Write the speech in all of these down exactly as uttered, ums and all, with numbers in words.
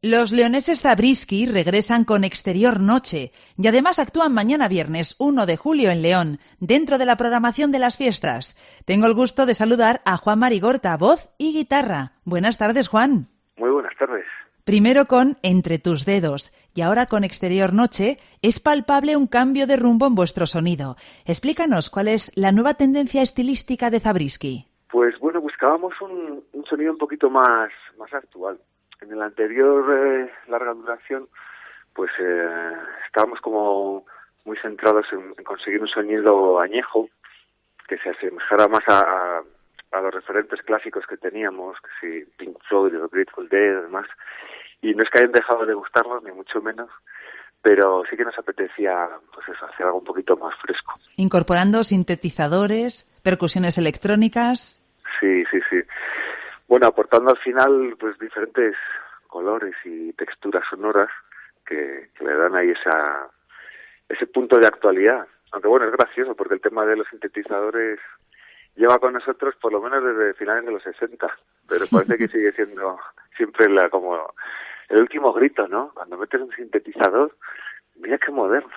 Los leoneses Zabriskie regresan con Exterior Noche y además actúan mañana viernes uno de julio en León, dentro de la programación de las fiestas. Tengo el gusto de saludar a Juan Marigorta, voz y guitarra. Buenas tardes, Juan. Muy buenas tardes. Primero con Entre tus dedos y ahora con Exterior Noche es palpable un cambio de rumbo en vuestro sonido. Explícanos cuál es la nueva tendencia estilística de Zabriskie. Pues bueno, buscábamos un, un sonido un poquito más, más actual. En el anterior eh, larga duración, pues eh, estábamos como muy centrados en, en conseguir un sonido añejo que se asemejara más a, a, a los referentes clásicos que teníamos, que si Pink Floyd, o Grateful Dead y demás. Y no es que hayan dejado de gustarnos, ni mucho menos, pero sí que nos apetecía pues eso, hacer algo un poquito más fresco. Incorporando sintetizadores, percusiones electrónicas. Sí, sí, sí. Bueno, aportando al final pues diferentes colores y texturas sonoras que, que le dan ahí esa ese punto de actualidad. Aunque bueno, es gracioso porque el tema de los sintetizadores lleva con nosotros por lo menos desde finales de los sesenta, pero parece que sigue siendo siempre la como el último grito, ¿no? Cuando metes un sintetizador, mira qué moderno.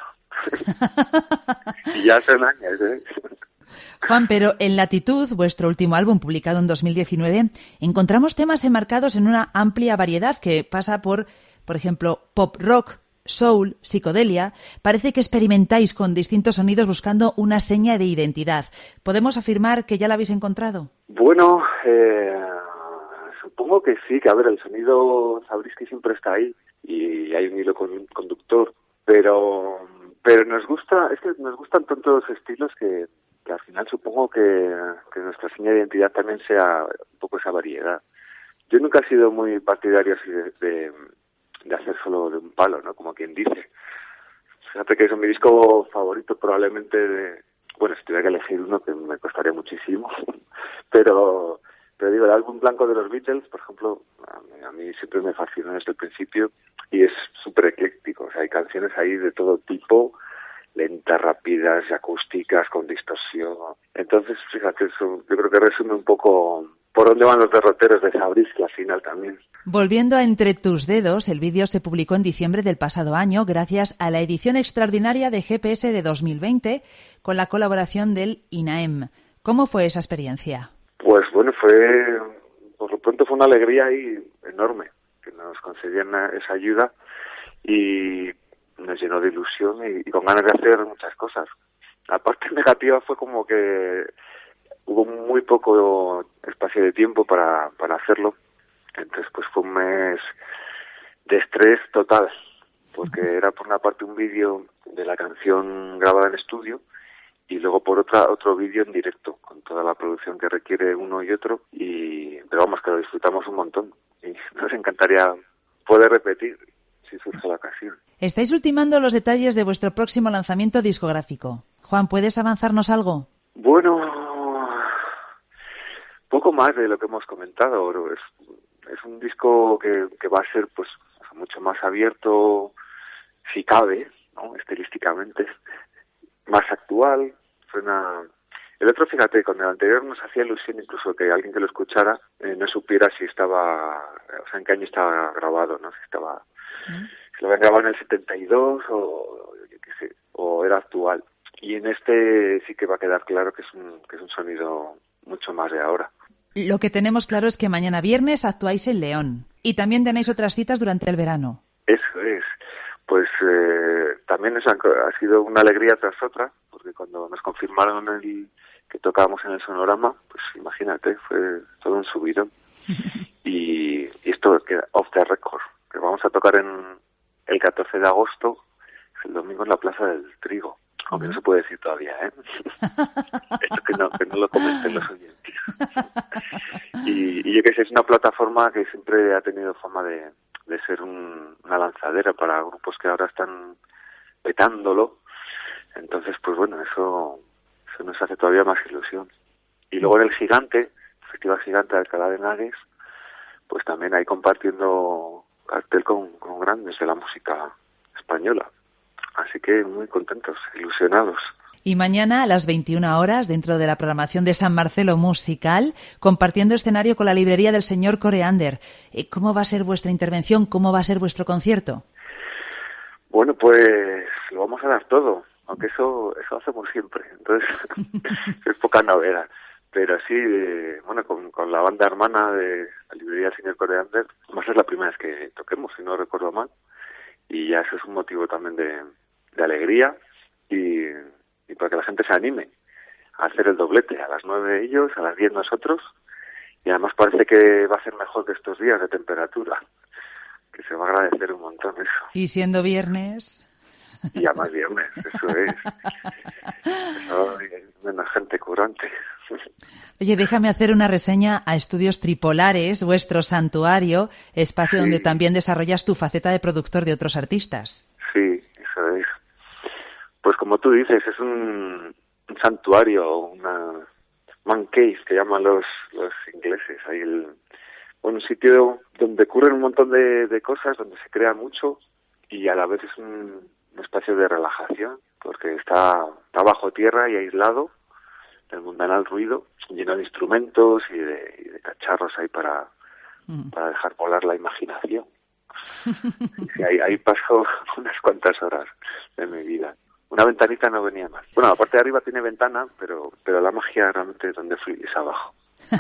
Y ya son años, ¿eh? Juan, pero en Latitud, vuestro último álbum publicado en dos mil diecinueve, encontramos temas enmarcados en una amplia variedad que pasa por, por ejemplo, pop rock, soul, psicodelia. Parece que experimentáis con distintos sonidos buscando una seña de identidad. ¿Podemos afirmar que ya la habéis encontrado? Bueno, eh, supongo que sí, que a ver, el sonido Zabriskie siempre está ahí y hay un hilo conductor, pero pero nos gusta, es que nos gustan tantos estilos que que al final supongo que, que nuestra seña de identidad también sea un poco esa variedad. Yo nunca he sido muy partidario así de, de, de hacer solo de un palo, ¿no? Como quien dice. Fíjate que es mi disco favorito probablemente de... Bueno, si tuviera que elegir uno, que me costaría muchísimo, pero pero digo, el álbum blanco de los Beatles, por ejemplo, a mí, a mí siempre me fascinó desde el principio y es súper ecléctico. O sea, hay canciones ahí de todo tipo, lentas, rápidas, acústicas, con distorsión. Entonces, fíjate, eso yo creo que resume un poco por dónde van los derroteros de Zabriskie al final también. Volviendo a Entre tus dedos, el vídeo se publicó en diciembre del pasado año gracias a la edición extraordinaria de G P S de dos mil veinte con la colaboración del INAEM. ¿Cómo fue esa experiencia? Pues bueno, fue, por lo pronto fue una alegría ahí enorme que nos concedían esa ayuda y nos llenó de ilusión y, y con ganas de hacer muchas cosas. La parte negativa fue como que hubo muy poco espacio de tiempo para, para hacerlo. Entonces pues fue un mes de estrés total, porque era por una parte un vídeo de la canción grabada en estudio y luego por otra otro vídeo en directo, con toda la producción que requiere uno y otro. Y pero vamos, que lo disfrutamos un montón y nos encantaría poder repetir si surge la ocasión. Estáis ultimando los detalles de vuestro próximo lanzamiento discográfico. Juan, ¿puedes avanzarnos algo? Bueno, poco más de lo que hemos comentado. Es, es un disco que, que va a ser pues mucho más abierto, si cabe, ¿no? Estilísticamente, más actual. Suena... El otro, fíjate, con el anterior nos hacía ilusión incluso que alguien que lo escuchara eh, no supiera si estaba, o sea, en qué año estaba grabado, ¿no? Si estaba... ¿Mm? Si lo habían grabado en el setenta y dos o yo qué sé, o era actual. Y en este sí que va a quedar claro que es un que es un sonido mucho más de ahora. Lo que tenemos claro es que mañana viernes actuáis en León y también tenéis otras citas durante el verano. Eso es. Pues eh, también eso ha sido una alegría tras otra, porque cuando nos confirmaron el que tocábamos en el Sonorama, pues imagínate, fue todo un subidón. y, y esto queda off the record, que vamos a tocar en el catorce de agosto, el domingo en la Plaza del Trigo. Aunque no se puede decir todavía, ¿eh? Esto que no, que no lo comenten los oyentes. Y, y yo que sé, es una plataforma que siempre ha tenido fama de, de ser un, una lanzadera para grupos que ahora están petándolo. Entonces, pues bueno, eso, eso nos hace todavía más ilusión. Y luego en el Gigante, el Festival Gigante de Alcalá de Henares, pues también ahí compartiendo cartel con, con grandes de la música española. Así que muy contentos, ilusionados. Y mañana a las veintiuna horas, dentro de la programación de San Marcelo Musical, compartiendo escenario con la librería del señor Coreander. ¿Cómo va a ser vuestra intervención? ¿Cómo va a ser vuestro concierto? Bueno, pues lo vamos a dar todo, aunque eso eso hacemos siempre, entonces es poca novedad. Pero sí, eh, bueno, con, con la banda hermana de la librería del señor Coreander, va a ser la primera vez que toquemos, si no recuerdo mal, y ya eso es un motivo también de, de alegría y, y para que la gente se anime a hacer el doblete, a las nueve ellos, a las diez nosotros, y además parece que va a ser mejor que estos días de temperatura, que se va a agradecer un montón eso. Y siendo viernes... Y además viernes, eso es. Eso hay menos gente curante. Oye, déjame hacer una reseña a Estudios Tripolares, vuestro santuario, espacio sí. donde también desarrollas tu faceta de productor de otros artistas. Sí, eso es. Pues como tú dices, es un, un santuario, una man cave que llaman los, los ingleses. Hay el, bueno, un sitio donde ocurren un montón de, de cosas, donde se crea mucho y a la vez es un, un espacio de relajación, porque está, está bajo tierra y aislado del mundanal ruido, lleno de instrumentos y de, y de cacharros ahí para, mm. para dejar volar la imaginación. Sí, ahí, ahí paso unas cuantas horas de mi vida. Una ventanita no venía más. Bueno, la parte de arriba tiene ventana, pero pero la magia realmente donde fui es abajo.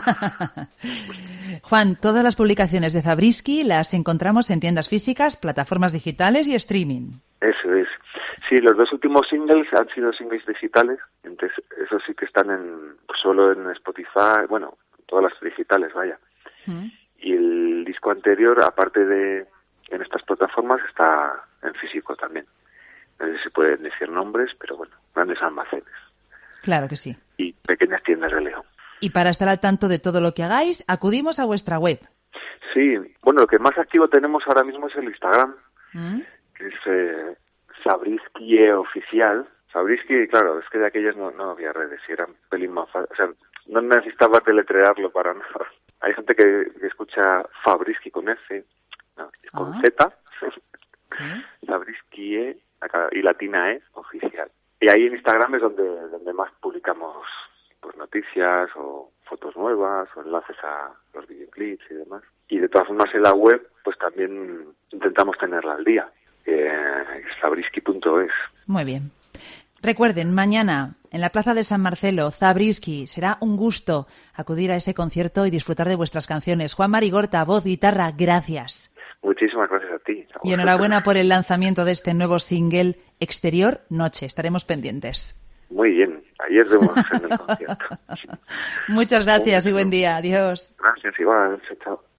Juan, todas las publicaciones de Zabriskie las encontramos en tiendas físicas, plataformas digitales y streaming. Eso es. Sí, los dos últimos singles han sido singles digitales, entonces esos sí que están en solo en Spotify, bueno, todas las digitales, vaya. ¿Mm? Y el disco anterior, aparte de en estas plataformas, está en físico también. No sé si se pueden decir nombres, pero bueno, grandes almacenes. Claro que sí. Y pequeñas tiendas de León. Y para estar al tanto de todo lo que hagáis, acudimos a vuestra web. Sí, bueno, lo que más activo tenemos ahora mismo es el Instagram, ¿Mm? que es eh, Zabriskie Oficial. Zabriskie, claro, es que de aquellas no, no había redes, y era un pelín más fácil. O sea, no necesitaba deletrearlo para nada. Hay gente que, que escucha Zabriskie con F, no, con ah. Z, ¿sí? Zabriskie y latina E, oficial. Y ahí en Instagram es donde, donde más publicamos pues noticias o fotos nuevas o enlaces a los videoclips y demás. Y de todas formas en la web pues también intentamos tenerla al día, eh, zabriskie punto es. Muy bien. Recuerden, mañana en la Plaza de San Marcelo, Zabriskie, será un gusto acudir a ese concierto y disfrutar de vuestras canciones. Juan Marigorta, voz, guitarra, gracias. Muchísimas gracias a ti. A y enhorabuena por el lanzamiento de este nuevo single, Exterior Noche. Estaremos pendientes. Muy bien, ayer vemos en el concierto. Muchas gracias y buen día. Adiós. Gracias, igual. Chao.